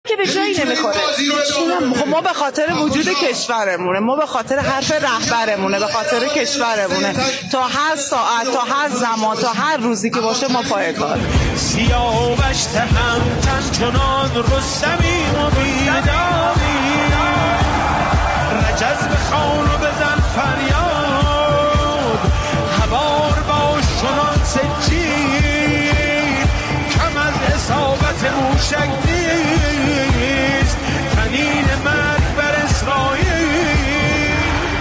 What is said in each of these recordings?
که به جایی نمیخوره. ما به خاطر وجود کشورمونه، ما به خاطر حرف رهبرمونه، به خاطر کشورمونه، تا هر ساعت، تا هر زمان، تا هر روزی که باشه ما پای کار. سیاوش تهمتن چنان رستمی و بیدامی، رجز بخوان و بزن فریاد، هوار باش چنان سجید، کم از اصابت موشک نیست، تنین مرگ بر اسرائیل.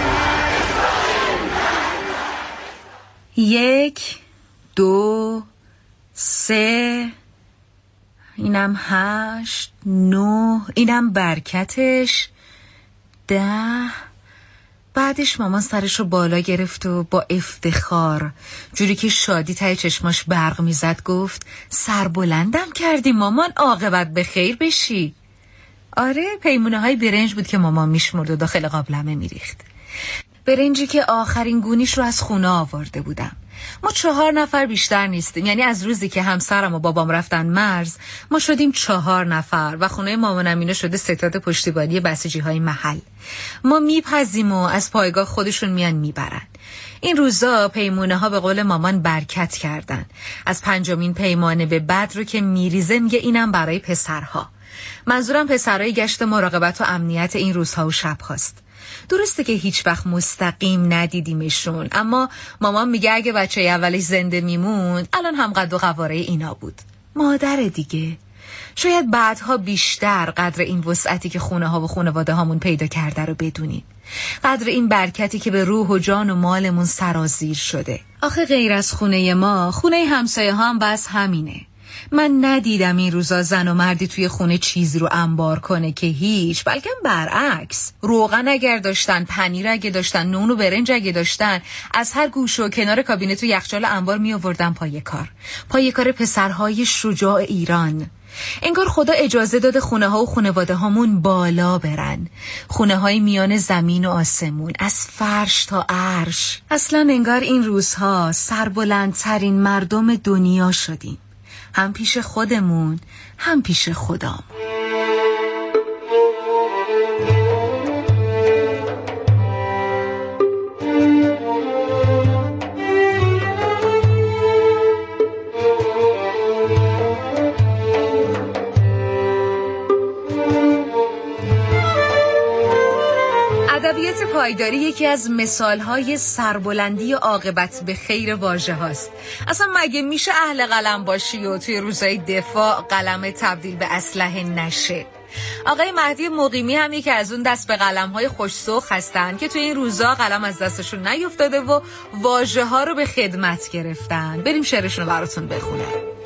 1 2 3 اینم 8 9 اینم برکتش 10. بعدش مامان سرش رو بالا گرفت و با افتخار جوری که شادی ته چشماش برق میزد گفت سربلندم کردی مامان، عاقبت به خیر بشی. آره، پیمونه های برنج بود که مامان میشمرد و داخل قابلمه میریخت. برنجی که آخرین گونیش رو از خونه آورده بودم. ما 4 نفر بیشتر نیستیم، یعنی از روزی که همسرم و بابام رفتن مرز ما شدیم 4 نفر و خونه مامانم اینو شده ستاد پشتیبانی بسیجی های محل. ما میپزیم و از پایگاه خودشون میان میبرن. این روزا پیمونه ها به قول مامان برکت کردن. از 5مین پیمانه به بعد رو که میریزه میگه اینم برای پسرها. منظورم پسرای گشت مراقبت و امنیت این روزها و شبهاست. درسته که هیچ وقت مستقیم ندیدیمشون، اما مامان میگه اگه بچه اولش زنده میموند الان هم قد و قواره اینا بود. مادر دیگه. شاید بعدها بیشتر قدر این وسعتی که خونه ها و خانواده هامون پیدا کرده رو بدونیم، قدر این برکتی که به روح و جان و مالمون سرازیر شده. آخه غیر از خونه ما، خونه همسایه ها هم بس همینه. من ندیدم این روزا زن و مردی توی خونه چیزی رو انبار کنه که هیچ، بلکه برعکس. روغن اگر داشتن، پنیر اگه داشتن، نون و برنج اگه داشتن، از هر گوشه و کنار کابینت و یخچال انبار می آوردن پای کار پسرهای شجاع ایران. انگار خدا اجازه داده خونه ها و خانواده هامون بالا برن، خونه های میان زمین و آسمون، از فرش تا عرش. اصلا انگار این روزها سربلندترین مردم دنیا شدیم، هم پیش خودمون هم پیش خدامون. ادبیات پایداری یکی از مثالهای سربلندی و عاقبت به خیر واژه هاست. اصلا مگه میشه اهل قلم باشی و توی روزهای دفاع قلم تبدیل به اسلحه نشه؟ آقای مهدی مقیمی هم یکی از اون دست به قلم‌های خوش‌سوق هستن که توی این روزا قلم از دستشون نیفتاده و واژه ها رو به خدمت گرفتن. بریم شعرشون رو براتون بخونم.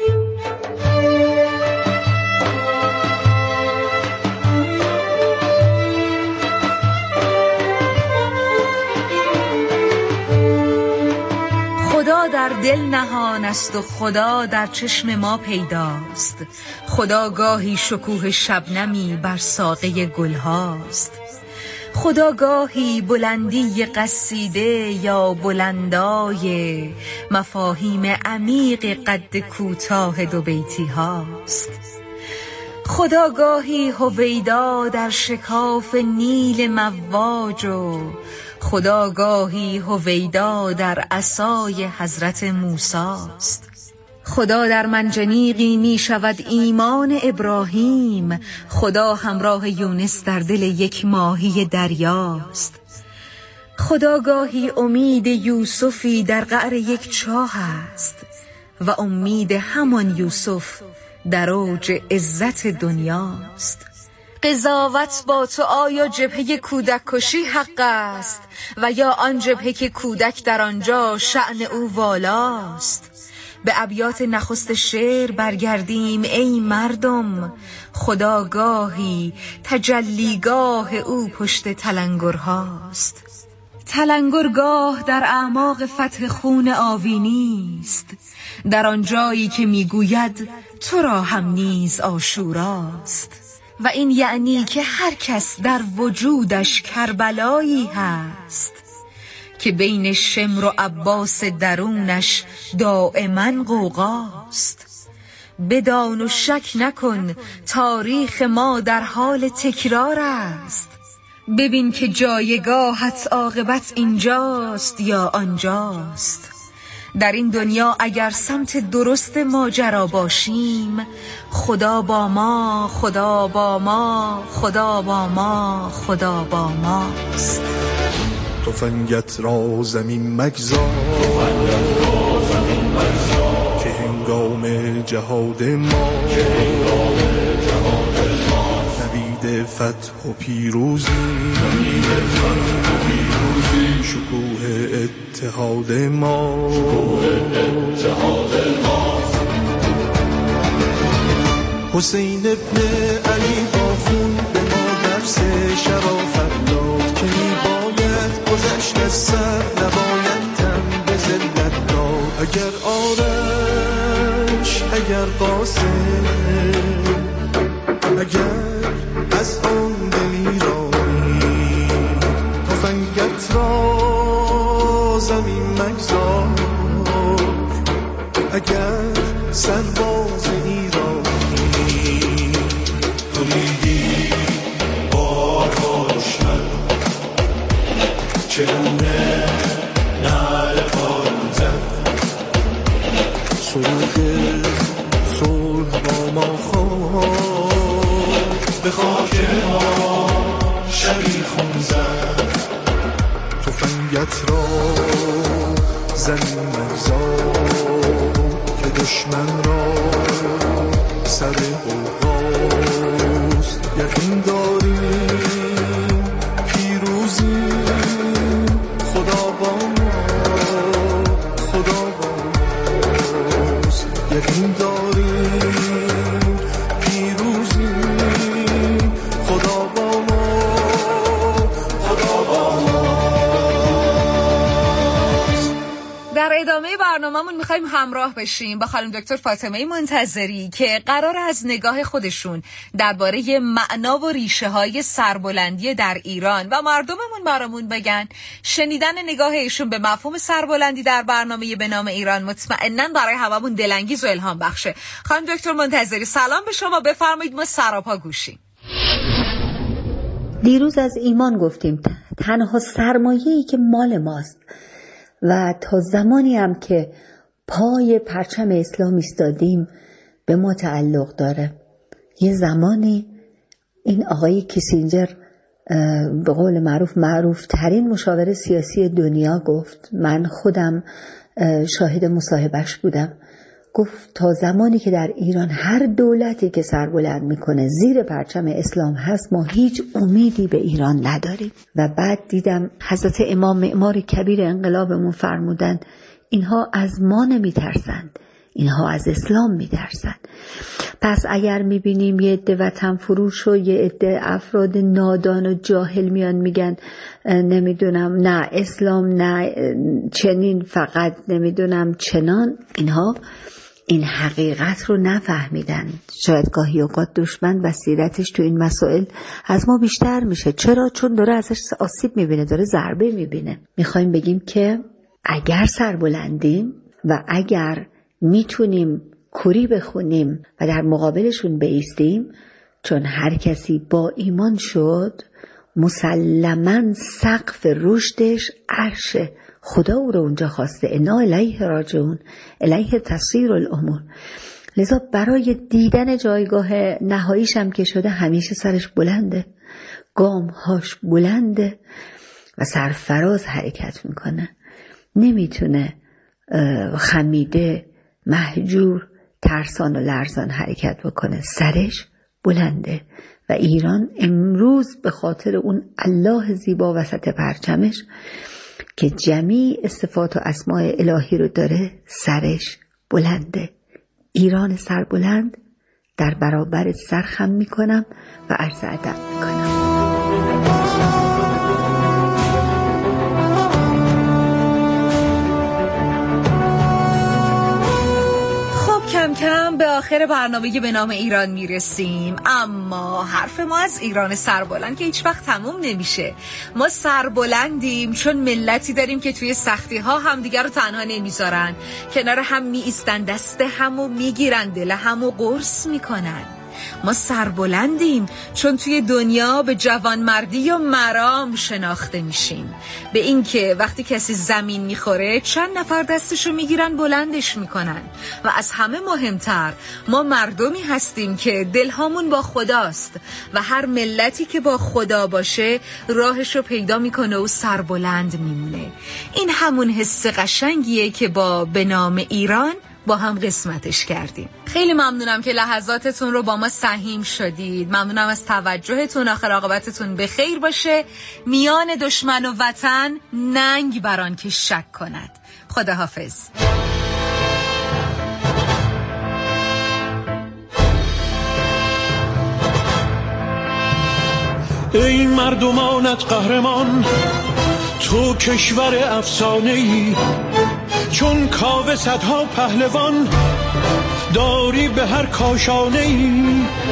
خدا در دل نهان است و خدا در چشم ما پیداست. خدا گاهی شکوه شبنمی بر ساقه گل هاست. خدا گاهی بلندی قصیده یا بلندای مفاهیم عمیق قد کوتاه دو بیتی هاست. خدا گاهی هویدا در شکاف نیل مواج و خدا گاهی هویدا در عصای حضرت موسی است. خدا در منجنیقی می شود ایمان ابراهیم، خدا همراه یونس در دل یک ماهی دریاست. خدا گاهی امید یوسفی در قعر یک چاه است و امید همان یوسف در اوج عزت دنیاست. قضاوت با تو آیا جبهه کودک کشی حق است و یا آن جبهه که کودک در آنجا شأن او والاست؟ به ابیات نخست شعر برگردیم ای مردم، خداگاهی تجلیگاه او پشت تلنگرهاست. تلنگرگاه در اعماق فتح خون آوینی است، در آن جایی که میگوید تو را هم نیز آشوراست. و این یعنی که هر کس در وجودش کربلایی هست که بین شمر و عباس درونش دائما غوغاست. بدان و شک نکن تاریخ ما در حال تکرار است. ببین که جایگاهت عاقبت اینجاست یا آنجاست. در این دنیا اگر سمت درست ماجرا باشیم، خدا با ما، خدا با ما، خدا با ما، خدا با ماست. تفنگت را زمین مگذار که هنگام جهاد ما نوید فتح و پیروزی شکوه اتحاد ما حسین ابن علی با خون به ما درس شرافت داد که میباید گذشت از سر نباید تن به ذلت داد. اگر آرش اگر قاسم اگر از آن دلیرانی تفنگت را زمین مگذار اگر سرباز ایرانی تو میدی بارها دشمن چگونه نعل پارون زد سروق صلح با ما خواه به خاک ما شبی خون زد. تفنگت را زمین مگذار که دشمن را سر غوغاست. یقین داریم پیروزی خدا با ما خدا با ماست. یقین داریم پیروزی خدا با ما خدا با ماست. در ادامه برنامه‌مون می‌خوایم همراه بشیم با خانم دکتر فاطمه منتظری که قرار از نگاه خودشون درباره معنا و ریشه‌های سربلندی در ایران و مردممون برامون بگن. شنیدن نگاه ایشون به مفهوم سربلندی در برنامه به نام ایران مطمئناً برای هممون دلانگیز و الهام بخشه. خانم دکتر منتظری سلام به شما، بفرمایید ما سراپا گوشیم. دیروز از ایمان گفتیم تنها سرمایه‌ای که مال ماست و تا زمانی هم که پای پرچم اسلام ایستادیم به ما تعلق داره. یه زمانی این آقای کیسینجر به قول معروف ترین مشاور سیاسی دنیا گفت، من خودم شاهد مصاحبهش بودم، گفت تا زمانی که در ایران هر دولتی که سربلند میکنه زیر پرچم اسلام هست ما هیچ امیدی به ایران نداریم. و بعد دیدم حضرت امام معمار کبیر انقلابمون فرمودند اینها از ما نمیترسند، اینها از اسلام میترسند. پس اگر میبینیم یه عده وطن فروش و یه عده افراد نادان و جاهل میان میگن نمیدونم نه اسلام نه چنین فقط نمیدونم چنان، اینها این حقیقت رو نفهمیدن. شاید گاهی اوقات دشمن بصیرتش تو این مسائل از ما بیشتر میشه. چرا؟ چون داره ازش آسیب میبینه، داره ضربه میبینه. میخوایم بگیم که اگر سربلندیم و اگر میتونیم کری بخونیم و در مقابلشون بایستیم، چون هر کسی با ایمان شد مسلماً سقف رشدش عرشه. خدا او رو اونجا خواسته، انا الیه راجعون، الیه تصیر الامور. لذا برای دیدن جایگاه نهاییش هم که شده همیشه سرش بلنده، گامهاش بلنده و سرفراز حرکت میکنه. نمیتونه خمیده، مهجور، ترسان و لرزان حرکت بکنه، سرش بلنده. و ایران امروز به خاطر اون الله زیبا وسط پرچمش که جمیع صفات و اسماء الهی رو داره سرش بلنده. ایران سربلند در برابر سر خم میکنم و عرض ادب میکنم. کم کم به آخر برنامه به نام ایران میرسیم، اما حرف ما از ایران سربلند که هیچ وقت تموم نمیشه. ما سربلندیم چون ملتی داریم که توی سختی ها هم دیگر رو تنها نمیذارن، کنار هم می ایستن، دست همو میگیرن، دل همو قرص میکنن. ما سربلندیم چون توی دنیا به جوانمردی و مرام شناخته میشیم، به این که وقتی کسی زمین میخوره چند نفر دستشو میگیرن بلندش میکنن. و از همه مهمتر ما مردمی هستیم که دلهامون با خداست و هر ملتی که با خدا باشه راهشو پیدا میکنه و سربلند میمونه. این همون حس قشنگیه که با به نام ایران با هم قسمتش کردیم. خیلی ممنونم که لحظاتتون رو با ما سهیم شدید. ممنونم از توجهتون. آخر عاقبتتون به خیر باشه. میان دشمن و وطن ننگ بران که شک کند. خداحافظ. ای مردمانت قهرمان، تو کشور افسانه‌ای، چون کاوه صدها پهلوان داری به هر کاشانه‌ای.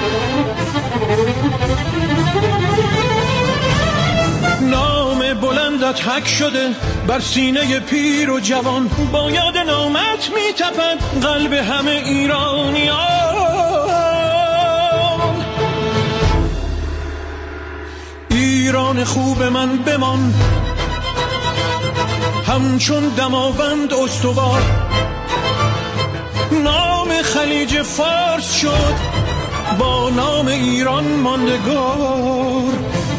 نام بلندت حک شده بر سینه پیر و جوان، با یاد نامت میتپد قلب همه ایرانیان. ایران خوب من بمان همچون دماوند استوار، نام خلیج فارس شد با نام ایران ماندگار.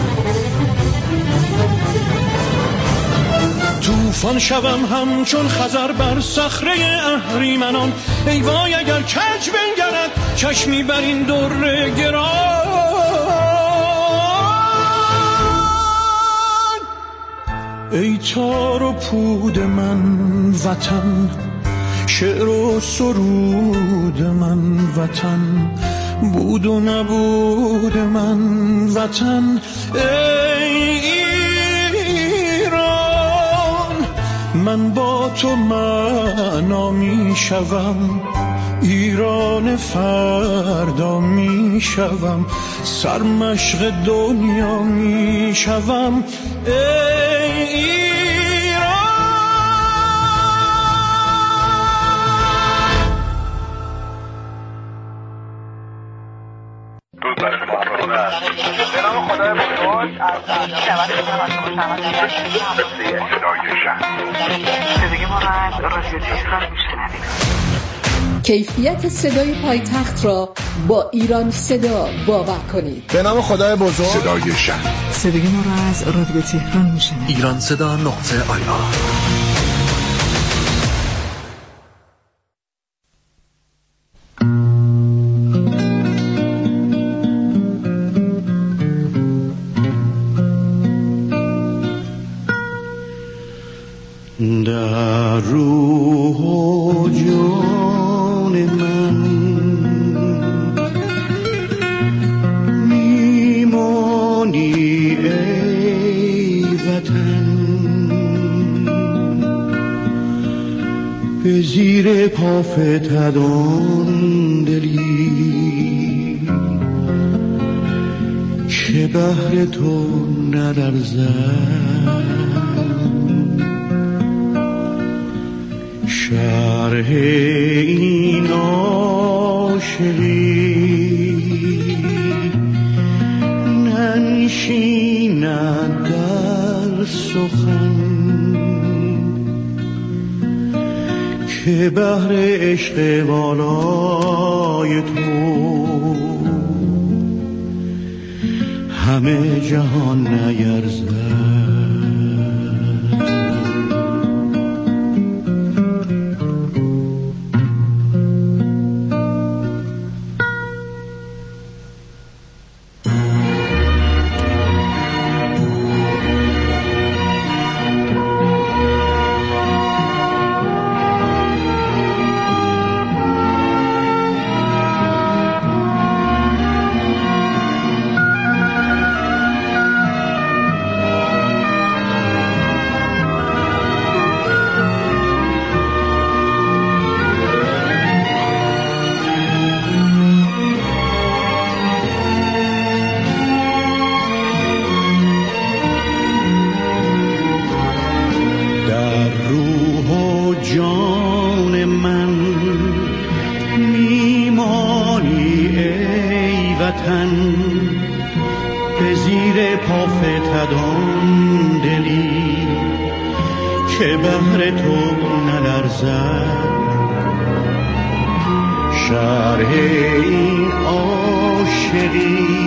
طوفان شوم همچون خزر بر صخره اهریمنان، ای وای اگر کج بنگرد چشمی بر این در گران. ای تار و پود من وطن، شعر و سرود من وطن، بود و نبود من وطن. ای ایران، من با تو معنا می شوم، ایران فردا می شوم، سرمشق دنیا می شوم. به نام خدای بزرگ صدای ما را از رادیو تهران میشنوید. کیفیت صدای پایتخت را با ایران صدا باور کنید. به نام خدای بزرگ صدای شهر. صدای ما را از رادیو تهران میشنوید. ایران صدا نقطه آیا. در روح و جان من میمانی ای وطن، به زیر پا فتد آن دلی که بهر تو نلرزد. شرح این عاشقی ننشیند در سخن، که بهر عشق والای تو همه جهان نیرزد. به زیر پا فتدان دلی که بهر تو نلرزد. شرح این عاشقی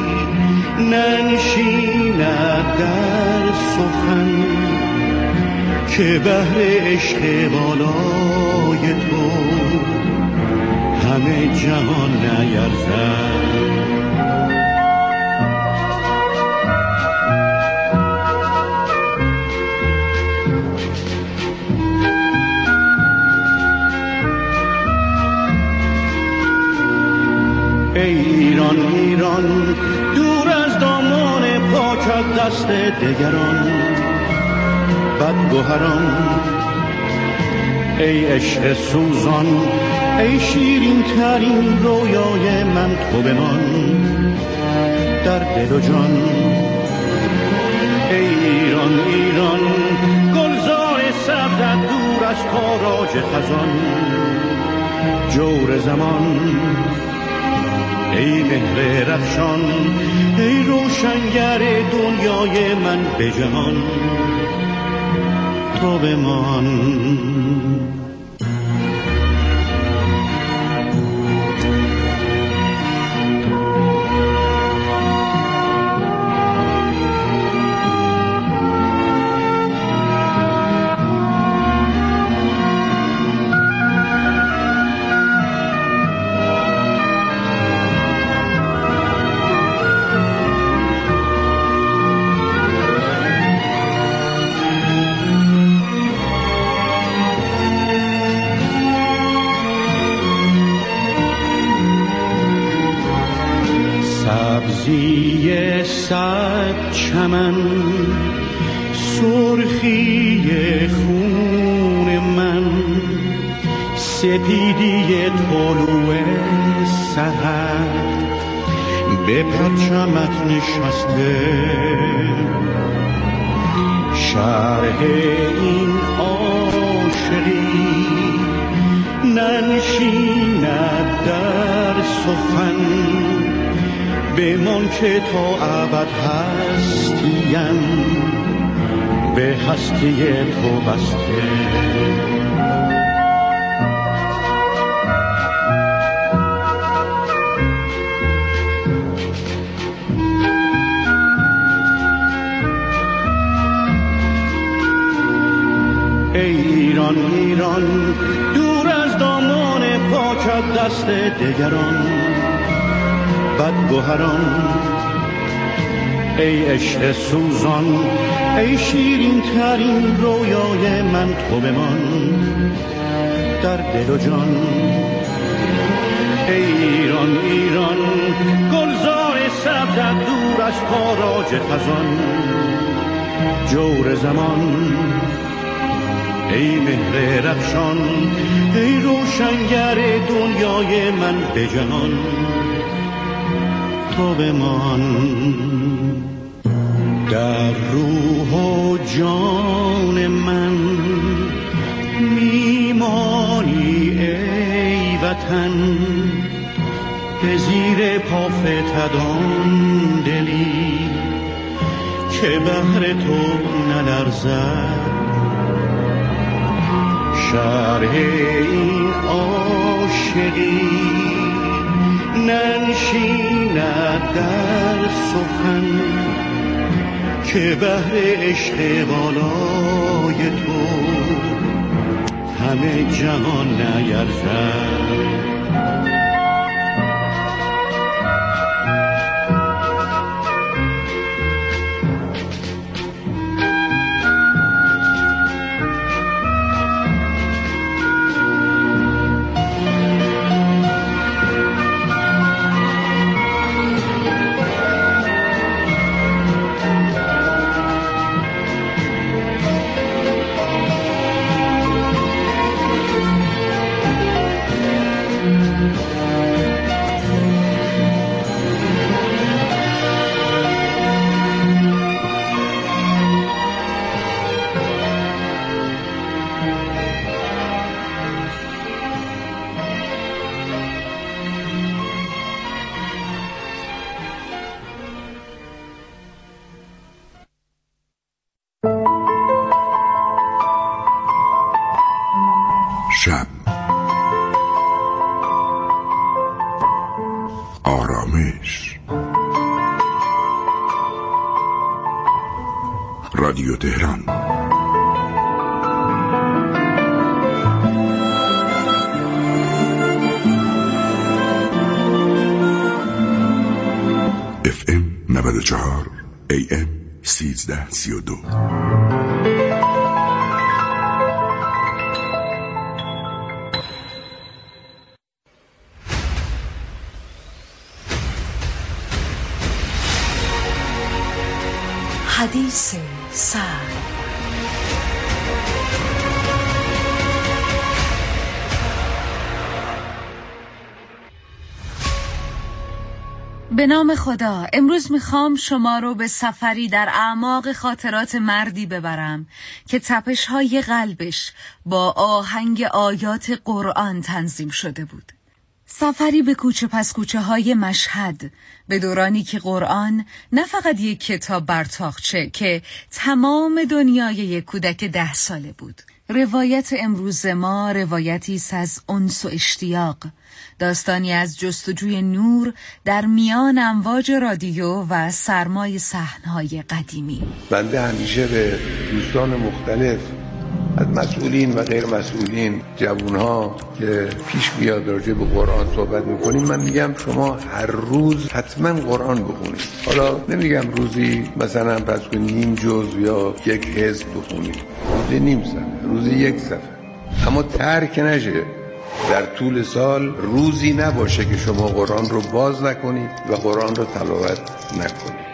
ننشیند در سخن که بهر عشق بالای تو همه جهان نیرزد. ای ایران ایران دور از دامان پاکت دست دگران بدگوهران، ای عشق سوزان ای شیرین ترین رویای من تو بمان در دل و جان. ای ایران ایران گلزار سبزت دور از تاراج خزان جور زمان. ای مهر رخشان ای روشنگر دنیای من به جهان تو بمان. سبزی صد چمن سرخی خون من سپیدی طلوع سحر به پرچمت نشسته. شرح این عاشقی ننشیند در سخن بمان که تا ابد هستیم به هستی تو بسته. ای ایران ایران دور از دامان پاکت دست دگران بدگوهران، ای عشق سوزان ای شیرین ترین رویای من تو بمان در دل و جان. ای ایران ایران گلزار سبزت دور از تاراج خزان جور زمان. ای مهر رخشان ای روشنگر دنیای من به جهان تو بمان. در روح و جان من میمانی ای وطن به زیر پا فتدان دلی که بهر تو نلرزد. شرح این عاشقی ننشیند در سخن که بهر عشق بالای تو همه جهان نیرزد. شب، آرامش. رادیو تهران. FM 94 AM 1332. حدیث سر. به نام خدا، امروز میخوام شما رو به سفری در اعماق خاطرات مردی ببرم که تپش‌های قلبش با آهنگ آیات قرآن تنظیم شده بود. سفری به کوچه پس کوچه های مشهد، به دورانی که قرآن نه فقط یک کتاب بر تاقچه که تمام دنیای یک کودک 10 ساله بود. روایت امروز ما روایتی است از انس و اشتیاق، داستانی از جستجوی نور در میان امواج رادیو و سرمای صحنه‌های قدیمی. بنده همیشه به دوستان مختلف از مسئولین و غیر مسئولین، جوانها که پیش بیاد راجع به قرآن صحبت میکنیم، من میگم شما هر روز حتما قرآن بخونید. حالا نمیگم روزی مثلا پس که نیم جز یا یک حزب بخونید، روزی نیم صفحه، روزی یک صفحه، اما ترک نشه. در طول سال روزی نباشه که شما قرآن رو باز نکنید و قرآن رو تلاوت نکنید.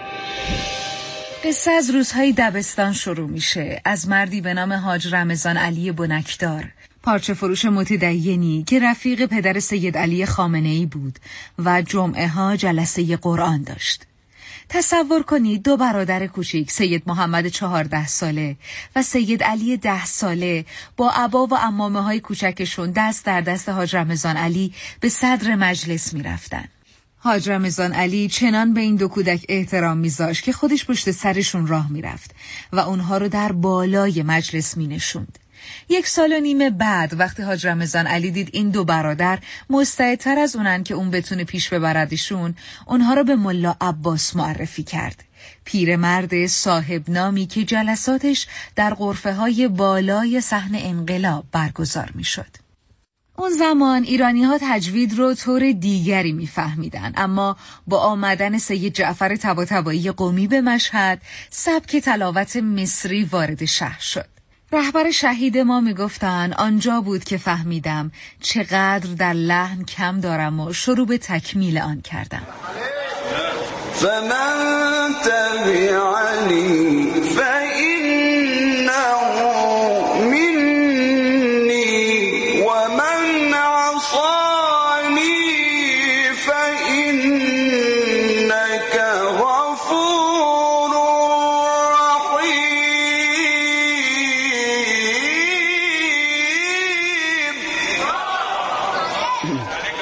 قصه از روزهای دبستان شروع میشه، از مردی به نام حاج رمضان علی بنکدار، پارچه فروش متدینی که رفیق پدر سید علی خامنه‌ای بود و جمعه ها جلسه قرآن داشت. تصور کنید 2 برادر کوچیک، سید محمد 14 ساله و سید علی 10 ساله، با عبا و عمامه های کوچکشون دست در دست حاج رمضان علی به صدر مجلس می رفتن. حاج رمضان علی چنان به این 2 کودک احترام می‌ذاشت که خودش پشت سرشون راه می‌رفت و اونها رو در بالای مجلس می‌نشوند. 1.5 سال بعد وقتی حاج رمضان علی دید این 2 برادر مستعدتر از اونن که اون بتونه پیش ببردشون، اونها رو به ملا عباس معرفی کرد. پیرمرد صاحب نامی که جلساتش در غرفه‌های بالای صحن انقلاب برگزار می‌شد. اون زمان ایرانی‌ها تجوید رو طور دیگری می‌فهمیدن، اما با آمدن سید جعفر طباطبایی قمی به مشهد، سبک تلاوت مصری وارد شهر شد. رهبر شهید ما میگفتن آنجا بود که فهمیدم چقدر در لحن کم دارم و شروع به تکمیل آن کردم. فمن تبعنی فإنه منی و من عصانی فإنک غفور رحیم.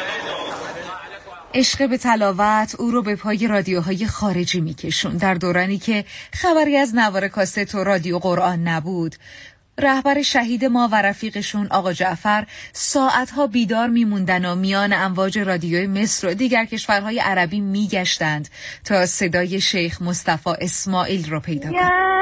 عشق به تلاوت او رو به پای رادیوهای خارجی میکشون. در دورانی که خبری از نوار کاست و رادیو قرآن نبود، رهبر شهید ما و رفیقشون آقا جعفر ساعتها بیدار میموندن و میان امواج رادیوی مصر و دیگر کشورهای عربی میگشتند تا صدای شیخ مصطفی اسماعیل رو پیدا کنند.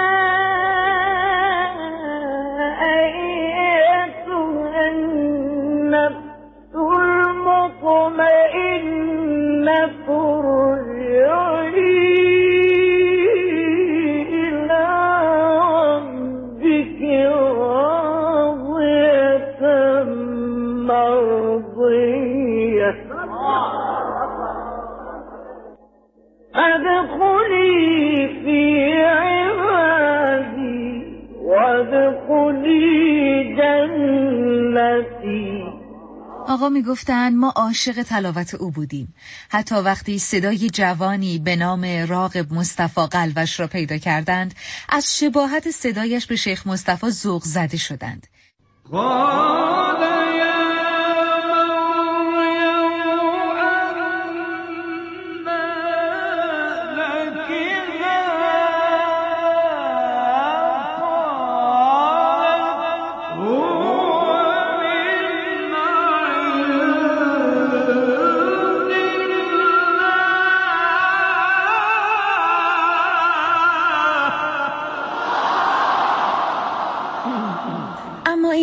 آقا میگفتن ما عاشق تلاوت او بودیم، حتی وقتی صدای جوانی به نام راغب مصطفی قلوش را پیدا کردند، از شباهت صدایش به شیخ مصطفی ذوق زده شدند.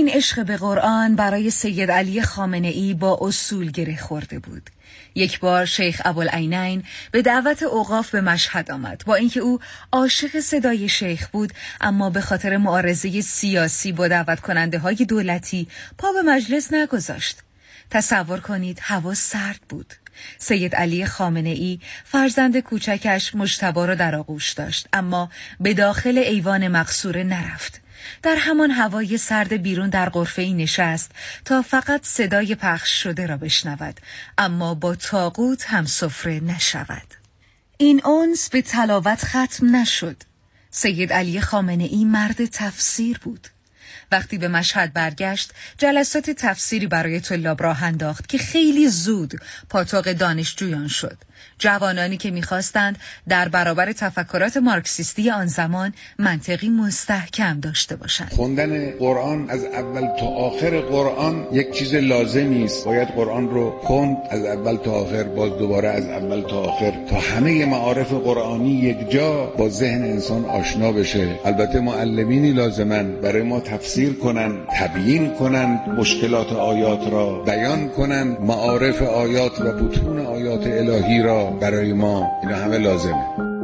این عشق به قرآن برای سید علی خامنه‌ای با اصول گره خورده بود. یک بار شیخ ابوالعینین به دعوت اوقاف به مشهد آمد. با اینکه او عاشق صدای شیخ بود، اما به خاطر معارضه سیاسی با دعوت کننده های دولتی پا به مجلس نگذاشت. تصور کنید هوا سرد بود. سید علی خامنه‌ای فرزند کوچکش مجتبی را در آغوش داشت، اما به داخل ایوان مقصوره نرفت. در همان هوای سرد بیرون در غرفه‌ای نشست تا فقط صدای پخش شده را بشنود، اما با طاغوت هم سفره نشود. این انس به تلاوت ختم نشد. سید علی خامنه‌ای مرد تفسیر بود. وقتی به مشهد برگشت، جلسات تفسیری برای طلاب راه انداخت که خیلی زود پاتوق دانشجویان شد. جوانانی که می‌خواستند در برابر تفکرات مارکسیستی آن زمان منطقی مستحکم داشته باشند. خوندن قرآن از اول تا آخر قرآن یک چیز لازمی است. باید قرآن رو خوند از اول تا آخر، باز دوباره از اول تا آخر، تا همه معارف قرآنی یک جا با ذهن انسان آشنا بشه. البته معلمینی لازمن برای ما تفسیر کنن، تبیین کنن، مشکلات آیات را بیان کنن، معارف آیات و بطون آیات الهی را برای ما، اینا همه لازمه.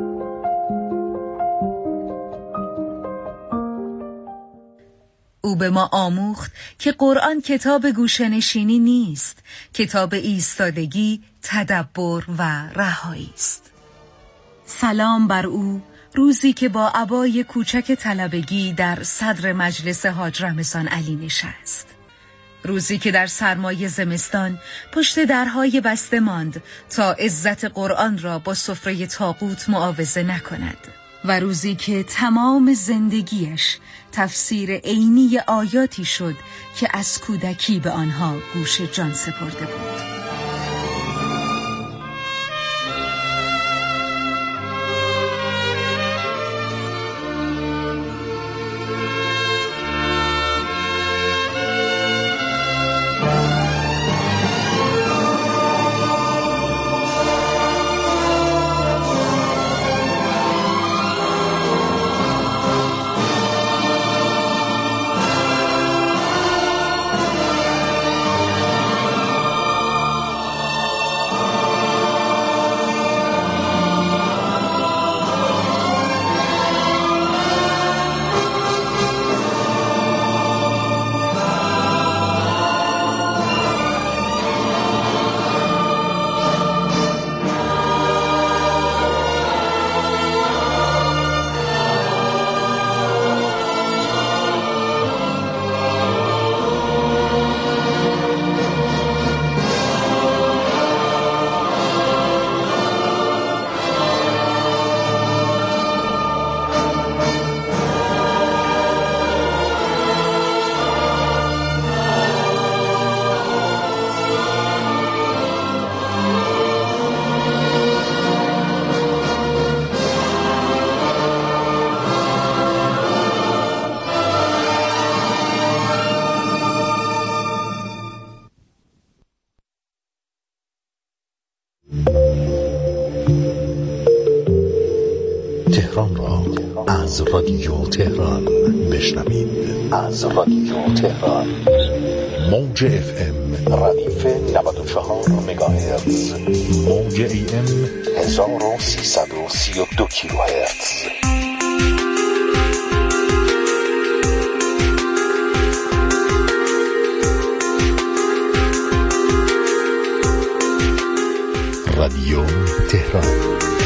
او به ما آموخت که قرآن کتاب گوشه‌نشینی نیست، کتاب ایستادگی، تدبر و رهایی است. سلام بر او، روزی که با عبای کوچک طلبگی در صدر مجلس حاج رمضان علی نشست. روزی که در سرمای زمستان پشت درهای بسته ماند تا عزت قرآن را با سفره طاغوت معاوضه نکند. و روزی که تمام زندگیش تفسیر عینی آیاتی شد که از کودکی به آنها گوش جان سپرده بود. تهران را از رادیو تهران بشنوید. از رادیو تهران موج FM ردیف 94 مگاهرتز، موج AM 1332 کیلوهرتز. رادیو تهران.